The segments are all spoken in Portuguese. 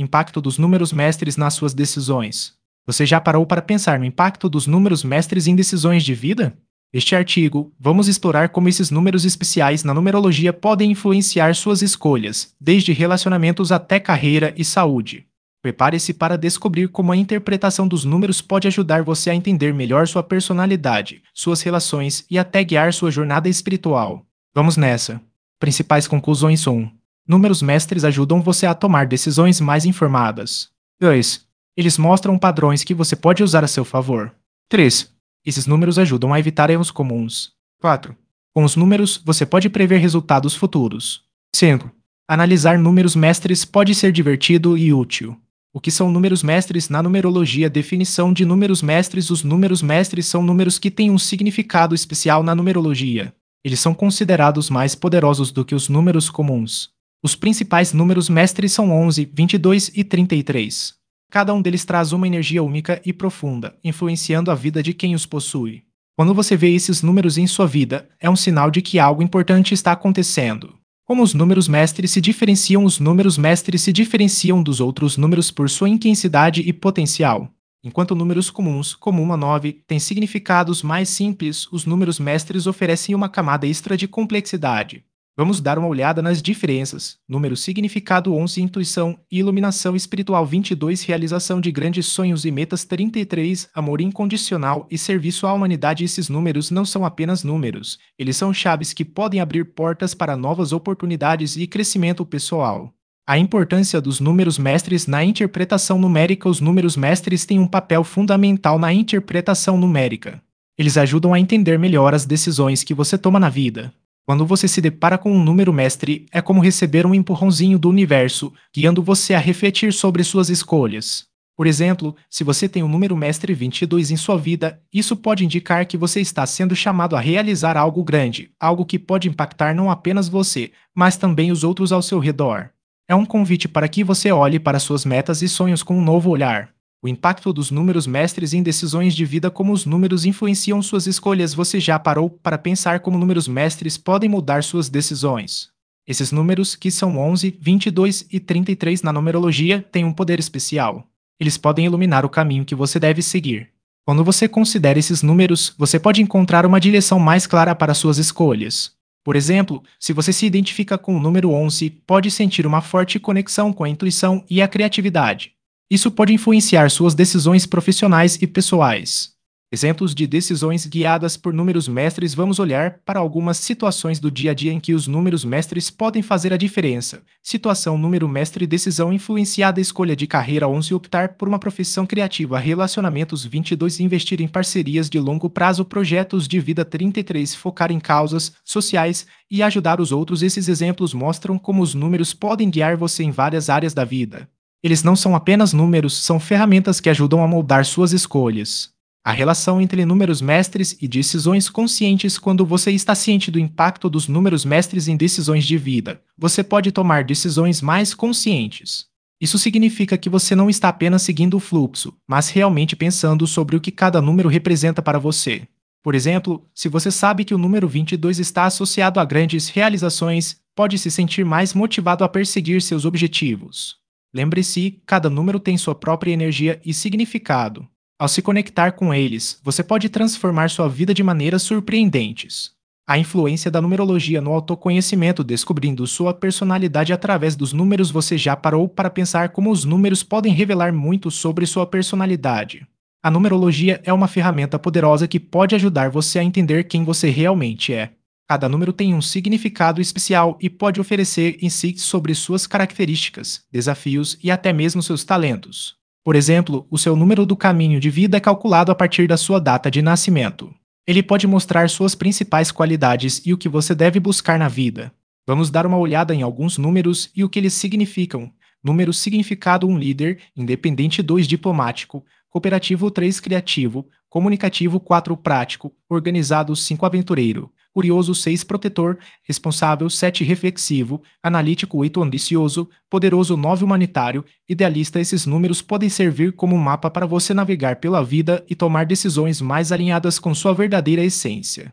Impacto dos números mestres nas suas decisões. Você já parou para pensar no impacto dos números mestres em decisões de vida? Neste artigo, vamos explorar como esses números especiais na numerologia podem influenciar suas escolhas, desde relacionamentos até carreira e saúde. Prepare-se para descobrir como a interpretação dos números pode ajudar você a entender melhor sua personalidade, suas relações e até guiar sua jornada espiritual. Vamos nessa! Principais conclusões 1. Números mestres ajudam você a tomar decisões mais informadas. 2. Eles mostram padrões que você pode usar a seu favor. 3. Esses números ajudam a evitar erros comuns. 4. Com os números, você pode prever resultados futuros. 5. Analisar números mestres pode ser divertido e útil. O que são números mestres na numerologia? Definição de números mestres. Os números mestres são números que têm um significado especial na numerologia. Eles são considerados mais poderosos do que os números comuns. Os principais números mestres são 11, 22 e 33. Cada um deles traz uma energia única e profunda, influenciando a vida de quem os possui. Quando você vê esses números em sua vida, é um sinal de que algo importante está acontecendo. Como os números mestres se diferenciam? Os números mestres se diferenciam dos outros números por sua intensidade e potencial. Enquanto números comuns, como 1 a 9, têm significados mais simples, os números mestres oferecem uma camada extra de complexidade. Vamos dar uma olhada nas diferenças. Número significado 11, intuição e iluminação espiritual. 22, realização de grandes sonhos e metas. 33, amor incondicional e serviço à humanidade. Esses números não são apenas números, eles são chaves que podem abrir portas para novas oportunidades e crescimento pessoal. A importância dos números mestres na interpretação numérica. Os números mestres têm um papel fundamental na interpretação numérica. Eles ajudam a entender melhor as decisões que você toma na vida. Quando você se depara com um número mestre, é como receber um empurrãozinho do universo, guiando você a refletir sobre suas escolhas. Por exemplo, se você tem o número mestre 22 em sua vida, isso pode indicar que você está sendo chamado a realizar algo grande, algo que pode impactar não apenas você, mas também os outros ao seu redor. É um convite para que você olhe para suas metas e sonhos com um novo olhar. O impacto dos números mestres em decisões de vida. Como os números influenciam suas escolhas? Você já parou para pensar como números mestres podem mudar suas decisões? Esses números, que são 11, 22 e 33 na numerologia, têm um poder especial. Eles podem iluminar o caminho que você deve seguir. Quando você considera esses números, você pode encontrar uma direção mais clara para suas escolhas. Por exemplo, se você se identifica com o número 11, pode sentir uma forte conexão com a intuição e a criatividade. Isso pode influenciar suas decisões profissionais e pessoais. Exemplos de decisões guiadas por números mestres. Vamos olhar para algumas situações do dia a dia em que os números mestres podem fazer a diferença. Situação: número mestre, decisão influenciada, escolha de carreira. 11, optar por uma profissão criativa. Relacionamentos. 22, investir em parcerias de longo prazo. Projetos de vida. 33, focar em causas sociais e ajudar os outros. Esses exemplos mostram como os números podem guiar você em várias áreas da vida. Eles não são apenas números, são ferramentas que ajudam a moldar suas escolhas. A relação entre números mestres e decisões conscientes. Quando você está ciente do impacto dos números mestres em decisões de vida, você pode tomar decisões mais conscientes. Isso significa que você não está apenas seguindo o fluxo, mas realmente pensando sobre o que cada número representa para você. Por exemplo, se você sabe que o número 22 está associado a grandes realizações, pode se sentir mais motivado a perseguir seus objetivos. Lembre-se, cada número tem sua própria energia e significado. Ao se conectar com eles, você pode transformar sua vida de maneiras surpreendentes. A influência da numerologia no autoconhecimento. Descobrindo sua personalidade através dos números. Você já parou para pensar como os números podem revelar muito sobre sua personalidade? A numerologia é uma ferramenta poderosa que pode ajudar você a entender quem você realmente é. Cada número tem um significado especial e pode oferecer insights sobre suas características, desafios e até mesmo seus talentos. Por exemplo, o seu número do caminho de vida é calculado a partir da sua data de nascimento. Ele pode mostrar suas principais qualidades e o que você deve buscar na vida. Vamos dar uma olhada em alguns números e o que eles significam. Número significado: 1, líder, independente. 2, diplomático, cooperativo. 3, criativo, comunicativo. 4, prático, organizado. 5, aventureiro, curioso. 6, protetor, responsável. 7, reflexivo, analítico. 8, ambicioso, poderoso. 9, humanitário, idealista. Esses números podem servir como um mapa para você navegar pela vida e tomar decisões mais alinhadas com sua verdadeira essência.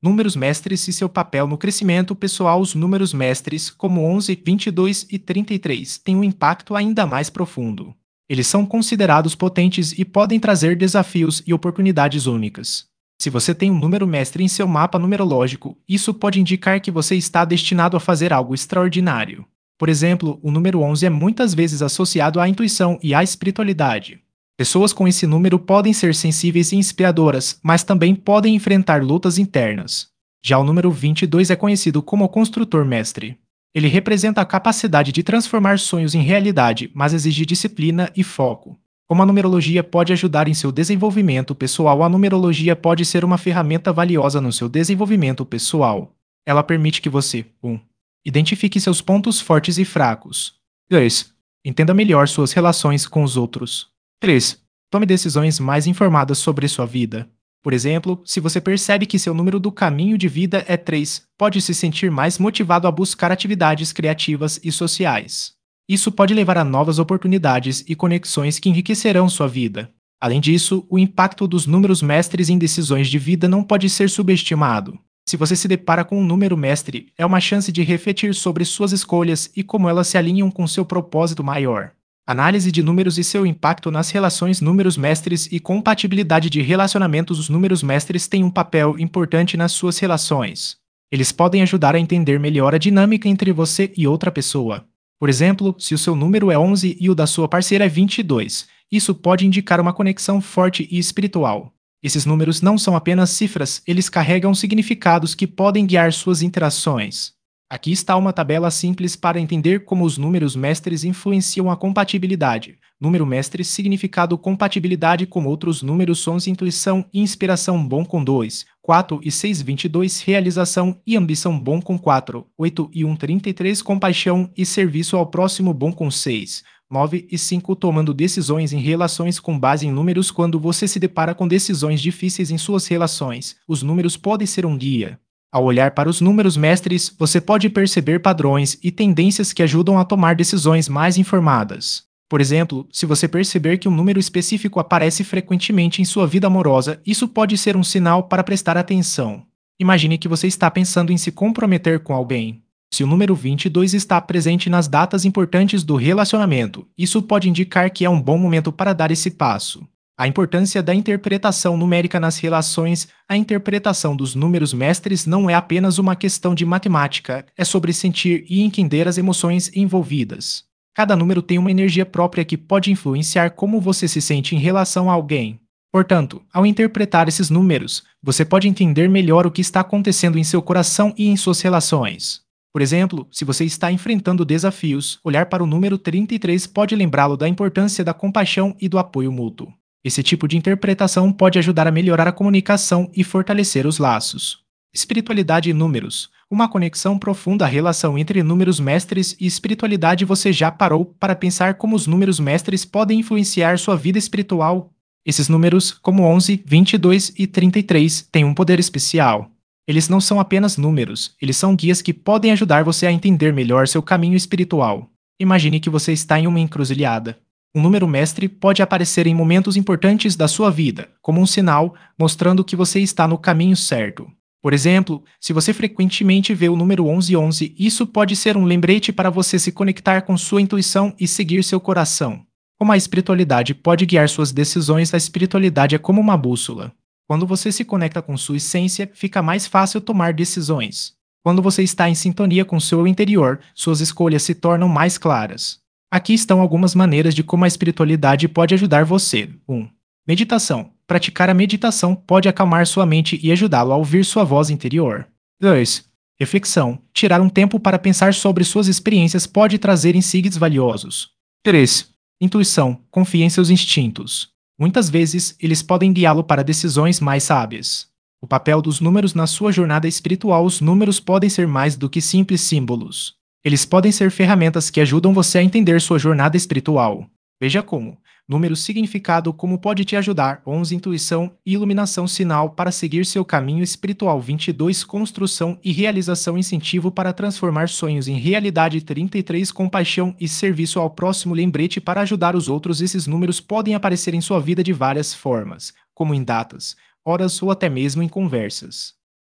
Números mestres e seu papel no crescimento pessoal. Os números mestres, como 11, 22 e 33, têm um impacto ainda mais profundo. Eles são considerados potentes e podem trazer desafios e oportunidades únicas. Se você tem um número mestre em seu mapa numerológico, isso pode indicar que você está destinado a fazer algo extraordinário. Por exemplo, o número 11 é muitas vezes associado à intuição e à espiritualidade. Pessoas com esse número podem ser sensíveis e inspiradoras, mas também podem enfrentar lutas internas. Já o número 22 é conhecido como o construtor mestre. Ele representa a capacidade de transformar sonhos em realidade, mas exige disciplina e foco. Como a numerologia pode ajudar em seu desenvolvimento pessoal, a numerologia pode ser uma ferramenta valiosa no seu desenvolvimento pessoal. Ela permite que você 1. Identifique seus pontos fortes e fracos. 2. Entenda melhor suas relações com os outros. 3. Tome decisões mais informadas sobre sua vida. Por exemplo, se você percebe que seu número do caminho de vida é 3, pode se sentir mais motivado a buscar atividades criativas e sociais. Isso pode levar a novas oportunidades e conexões que enriquecerão sua vida. Além disso, o impacto dos números mestres em decisões de vida não pode ser subestimado. Se você se depara com um número mestre, é uma chance de refletir sobre suas escolhas e como elas se alinham com seu propósito maior. Análise de números e seu impacto nas relações. Números mestres e compatibilidade de relacionamentos. Os números mestres têm um papel importante nas suas relações. Eles podem ajudar a entender melhor a dinâmica entre você e outra pessoa. Por exemplo, se o seu número é 11 e o da sua parceira é 22, isso pode indicar uma conexão forte e espiritual. Esses números não são apenas cifras, eles carregam significados que podem guiar suas interações. Aqui está uma tabela simples para entender como os números mestres influenciam a compatibilidade. Número mestre, significado: compatibilidade com outros números, sons, intuição e inspiração, bom com 2, 4 e 6, 22, realização e ambição, bom com 4, 8 e 1, 33, compaixão e serviço ao próximo, bom com 6, 9 e 5, tomando decisões em relações com base em números. Quando você se depara com decisões difíceis em suas relações, os números podem ser um guia. Ao olhar para os números mestres, você pode perceber padrões e tendências que ajudam a tomar decisões mais informadas. Por exemplo, se você perceber que um número específico aparece frequentemente em sua vida amorosa, isso pode ser um sinal para prestar atenção. Imagine que você está pensando em se comprometer com alguém. Se o número 22 está presente nas datas importantes do relacionamento, isso pode indicar que é um bom momento para dar esse passo. A importância da interpretação numérica nas relações. A interpretação dos números mestres não é apenas uma questão de matemática, é sobre sentir e entender as emoções envolvidas. Cada número tem uma energia própria que pode influenciar como você se sente em relação a alguém. Portanto, ao interpretar esses números, você pode entender melhor o que está acontecendo em seu coração e em suas relações. Por exemplo, se você está enfrentando desafios, olhar para o número 33 pode lembrá-lo da importância da compaixão e do apoio mútuo. Esse tipo de interpretação pode ajudar a melhorar a comunicação e fortalecer os laços. Espiritualidade e números. Uma conexão profunda. A relação entre números mestres e espiritualidade. Você já parou para pensar como os números mestres podem influenciar sua vida espiritual? Esses números, como 11, 22 e 33, têm um poder especial. Eles não são apenas números, eles são guias que podem ajudar você a entender melhor seu caminho espiritual. Imagine que você está em uma encruzilhada. Um número mestre pode aparecer em momentos importantes da sua vida, como um sinal mostrando que você está no caminho certo. Por exemplo, se você frequentemente vê o número 1111, isso pode ser um lembrete para você se conectar com sua intuição e seguir seu coração. Como a espiritualidade pode guiar suas decisões, a espiritualidade é como uma bússola. Quando você se conecta com sua essência, fica mais fácil tomar decisões. Quando você está em sintonia com seu interior, suas escolhas se tornam mais claras. Aqui estão algumas maneiras de como a espiritualidade pode ajudar você. 1. Meditação. Praticar a meditação pode acalmar sua mente e ajudá-lo a ouvir sua voz interior. 2. Reflexão. Tirar um tempo para pensar sobre suas experiências pode trazer insights valiosos. 3. Intuição. Confie em seus instintos. Muitas vezes, eles podem guiá-lo para decisões mais sábias. O papel dos números na sua jornada espiritual. Os números podem ser mais do que simples símbolos. Eles podem ser ferramentas que ajudam você a entender sua jornada espiritual. Veja como. Número significado como pode te ajudar. 11 intuição e iluminação sinal para seguir seu caminho espiritual. 22 construção e realização incentivo para transformar sonhos em realidade. 33 compaixão e serviço ao próximo lembrete para ajudar os outros. Esses números podem aparecer em sua vida de várias formas, como em datas, horas ou até mesmo em conversas.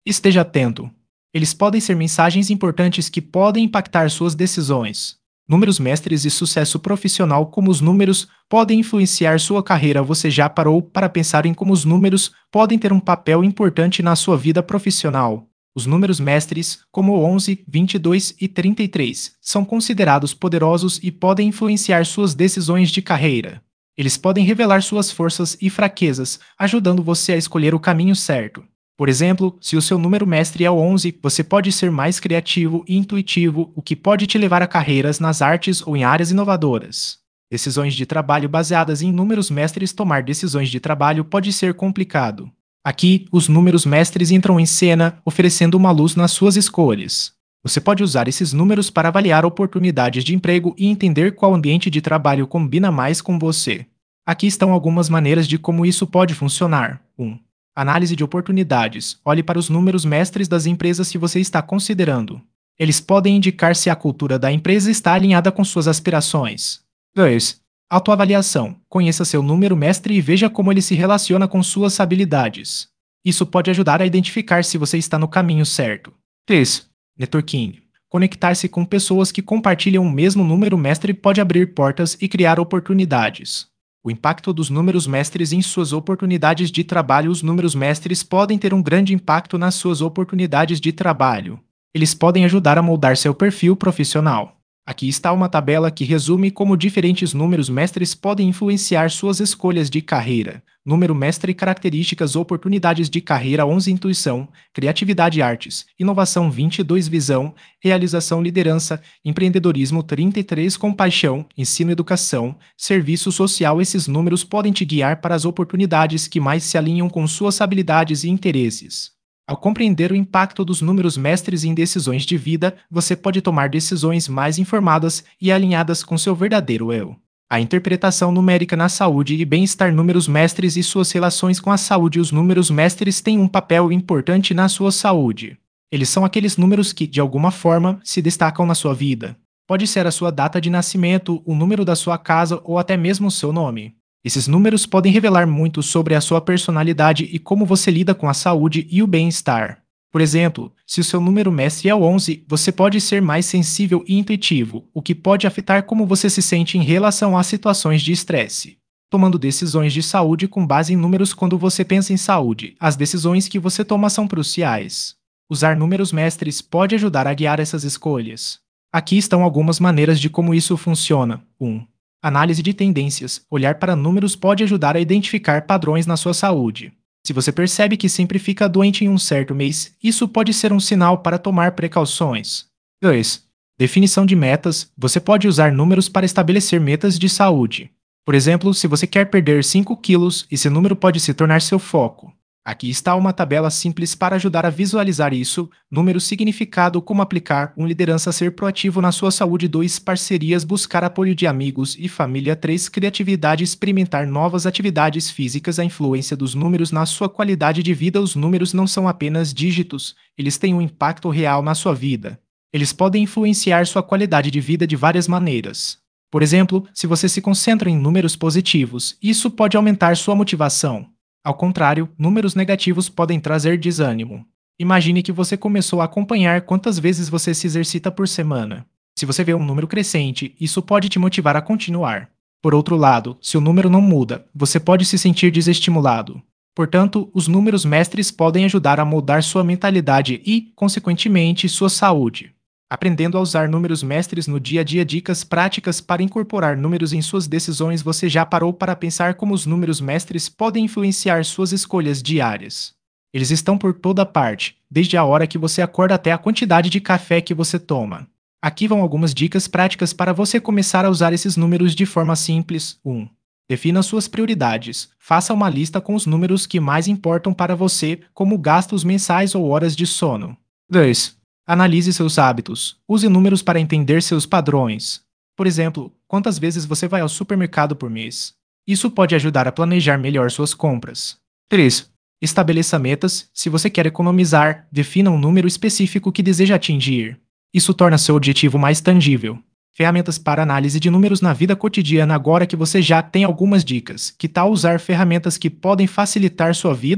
Esteja atento. Eles podem ser mensagens importantes que podem impactar suas decisões. Números mestres e sucesso profissional, como os números, podem influenciar sua carreira. Você já parou para pensar em como os números podem ter um papel importante na sua vida profissional? Os números mestres, como 11, 22 e 33, são considerados poderosos e podem influenciar suas decisões de carreira. Eles podem revelar suas forças e fraquezas, ajudando você a escolher o caminho certo. Por exemplo, se o seu número mestre é o 11, você pode ser mais criativo e intuitivo, o que pode te levar a carreiras nas artes ou em áreas inovadoras. Decisões de trabalho baseadas em números mestres. Tomar decisões de trabalho pode ser complicado. Aqui, os números mestres entram em cena, oferecendo uma luz nas suas escolhas. Você pode usar esses números para avaliar oportunidades de emprego e entender qual ambiente de trabalho combina mais com você. Aqui estão algumas maneiras de como isso pode funcionar. 1. Análise de oportunidades. Olhe para os números mestres das empresas que você está considerando. Eles podem indicar se a cultura da empresa está alinhada com suas aspirações. 2. Autoavaliação. Conheça seu número mestre e veja como ele se relaciona com suas habilidades. Isso pode ajudar a identificar se você está no caminho certo. 3. Networking. Conectar-se com pessoas que compartilham o mesmo número mestre pode abrir portas e criar oportunidades. O impacto dos números mestres em suas oportunidades de trabalho. Os números mestres podem ter um grande impacto nas suas oportunidades de trabalho. Eles podem ajudar a moldar seu perfil profissional. Aqui está uma tabela que resume como diferentes números mestres podem influenciar suas escolhas de carreira. Número mestre: características, oportunidades de carreira. 11, intuição, criatividade, artes, inovação. 22, visão, realização, liderança, empreendedorismo. 33, compaixão, ensino, educação, serviço social. Esses números podem te guiar para as oportunidades que mais se alinham com suas habilidades e interesses. Ao compreender o impacto dos números mestres em decisões de vida, você pode tomar decisões mais informadas e alinhadas com seu verdadeiro eu. A interpretação numérica na saúde e bem-estar. Números mestres e suas relações com a saúde. Os números mestres têm um papel importante na sua saúde. Eles são aqueles números que, de alguma forma, se destacam na sua vida. Pode ser a sua data de nascimento, o número da sua casa ou até mesmo o seu nome. Esses números podem revelar muito sobre a sua personalidade e como você lida com a saúde e o bem-estar. Por exemplo, se o seu número mestre é o 11, você pode ser mais sensível e intuitivo, o que pode afetar como você se sente em relação a situações de estresse. Tomando decisões de saúde com base em números. Quando você pensa em saúde, as decisões que você toma são cruciais. Usar números mestres pode ajudar a guiar essas escolhas. Aqui estão algumas maneiras de como isso funciona. 1. Análise de tendências. Olhar para números pode ajudar a identificar padrões na sua saúde. Se você percebe que sempre fica doente em um certo mês, isso pode ser um sinal para tomar precauções. 2. Definição de metas. Você pode usar números para estabelecer metas de saúde. Por exemplo, se você quer perder 5 quilos, esse número pode se tornar seu foco. Aqui está uma tabela simples para ajudar a visualizar isso. Número: significado, como aplicar. 1. Liderança: ser proativo na sua saúde. 2. Parcerias: buscar apoio de amigos e família. 3. Criatividade: experimentar novas atividades físicas. A influência dos números na sua qualidade de vida. Os números não são apenas dígitos, eles têm um impacto real na sua vida. Eles podem influenciar sua qualidade de vida de várias maneiras. Por exemplo, se você se concentra em números positivos, isso pode aumentar sua motivação. Ao contrário, números negativos podem trazer desânimo. Imagine que você começou a acompanhar quantas vezes você se exercita por semana. Se você vê um número crescente, isso pode te motivar a continuar. Por outro lado, se o número não muda, você pode se sentir desestimulado. Portanto, os números mestres podem ajudar a moldar sua mentalidade e, consequentemente, sua saúde. Aprendendo a usar números mestres no dia a dia. Dicas práticas para incorporar números em suas decisões. Você já parou para pensar como os números mestres podem influenciar suas escolhas diárias? Eles estão por toda parte, desde a hora que você acorda até a quantidade de café que você toma. Aqui vão algumas dicas práticas para você começar a usar esses números de forma simples. 1. Defina suas prioridades. Faça uma lista com os números que mais importam para você, como gastos mensais ou horas de sono. 2. Analise seus hábitos. Use números para entender seus padrões. Por exemplo, quantas vezes você vai ao supermercado por mês? Isso pode ajudar a planejar melhor suas compras. 3. Estabeleça metas. Se você quer economizar, defina um número específico que deseja atingir. Isso torna seu objetivo mais tangível. Ferramentas para análise de números na vida cotidiana. Agora que você já tem algumas dicas, que tal usar ferramentas que podem facilitar sua vida?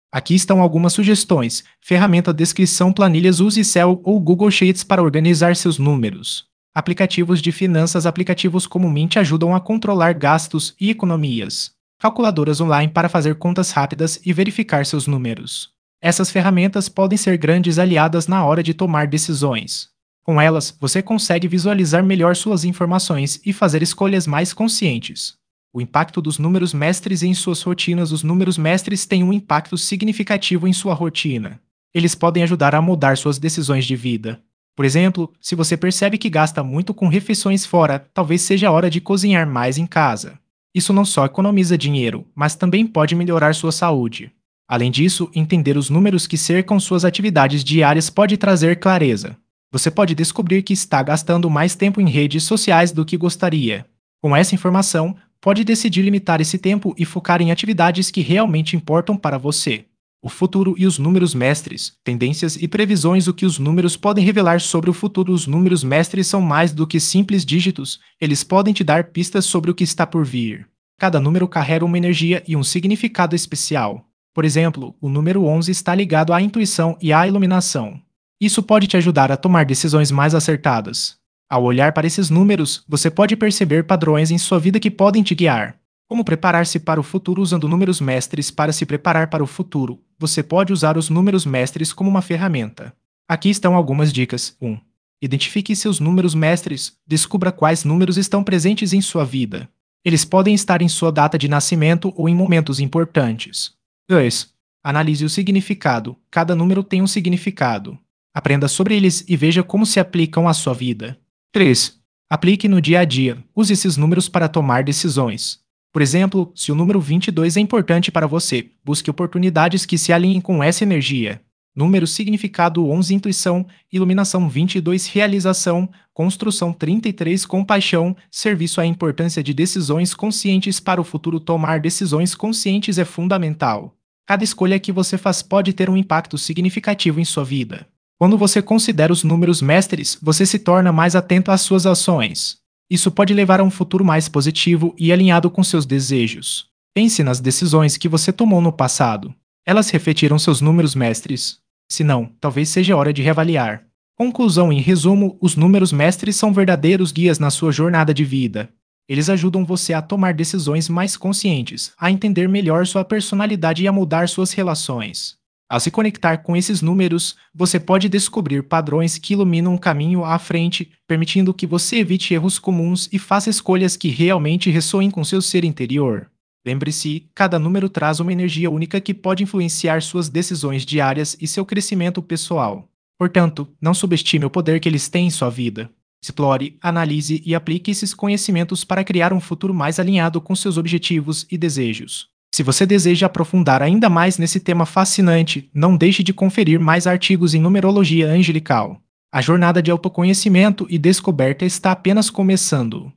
Aqui estão algumas sugestões. Ferramenta Descrição Planilhas. Use Excel ou Google Sheets para organizar seus números. Aplicativos de finanças. Aplicativos como Mint ajudam a controlar gastos e economias. Calculadoras online para fazer contas rápidas e verificar seus números. Essas ferramentas podem ser grandes aliadas na hora de tomar decisões. Com elas, você consegue visualizar melhor suas informações e fazer escolhas mais conscientes. O impacto dos números mestres em suas rotinas. Os números mestres têm um impacto significativo em sua rotina. Eles podem ajudar a mudar suas decisões de vida. Por exemplo, se você percebe que gasta muito com refeições fora, talvez seja a hora de cozinhar mais em casa. Isso não só economiza dinheiro, mas também pode melhorar sua saúde. Além disso, entender os números que cercam suas atividades diárias pode trazer clareza. Você pode descobrir que está gastando mais tempo em redes sociais do que gostaria. Com essa informação, pode decidir limitar esse tempo e focar em atividades que realmente importam para você. O futuro e os números mestres, tendências e previsões. O que os números podem revelar sobre o futuro. Os números mestres são mais do que simples dígitos, eles podem te dar pistas sobre o que está por vir. Cada número carrega uma energia e um significado especial. Por exemplo, o número 11 está ligado à intuição e à iluminação. Isso pode te ajudar a tomar decisões mais acertadas. Ao olhar para esses números, você pode perceber padrões em sua vida que podem te guiar. Como preparar-se para o futuro usando números mestres. Para se preparar para o futuro, você pode usar os números mestres como uma ferramenta. Aqui estão algumas dicas. 1. Identifique seus números mestres. Descubra quais números estão presentes em sua vida. Eles podem estar em sua data de nascimento ou em momentos importantes. 2. Analise o significado. Cada número tem um significado. Aprenda sobre eles e veja como se aplicam à sua vida. 3. Aplique no dia a dia. Use esses números para tomar decisões. Por exemplo, se o número 22 é importante para você, busque oportunidades que se alinhem com essa energia. Número significado 11 intuição, iluminação 22 realização, construção 33 compaixão, serviço. A importância de decisões conscientes para o futuro. Tomar decisões conscientes é fundamental. Cada escolha que você faz pode ter um impacto significativo em sua vida. Quando você considera os números mestres, você se torna mais atento às suas ações. Isso pode levar a um futuro mais positivo e alinhado com seus desejos. Pense nas decisões que você tomou no passado. Elas refletiram seus números mestres? Se não, talvez seja hora de reavaliar. Conclusão. Em resumo, os números mestres são verdadeiros guias na sua jornada de vida. Eles ajudam você a tomar decisões mais conscientes, a entender melhor sua personalidade e a mudar suas relações. Ao se conectar com esses números, você pode descobrir padrões que iluminam um caminho à frente, permitindo que você evite erros comuns e faça escolhas que realmente ressoem com seu ser interior. Lembre-se, cada número traz uma energia única que pode influenciar suas decisões diárias e seu crescimento pessoal. Portanto, não subestime o poder que eles têm em sua vida. Explore, analise e aplique esses conhecimentos para criar um futuro mais alinhado com seus objetivos e desejos. Se você deseja aprofundar ainda mais nesse tema fascinante, não deixe de conferir mais artigos em numerologia angelical. A jornada de autoconhecimento e descoberta está apenas começando.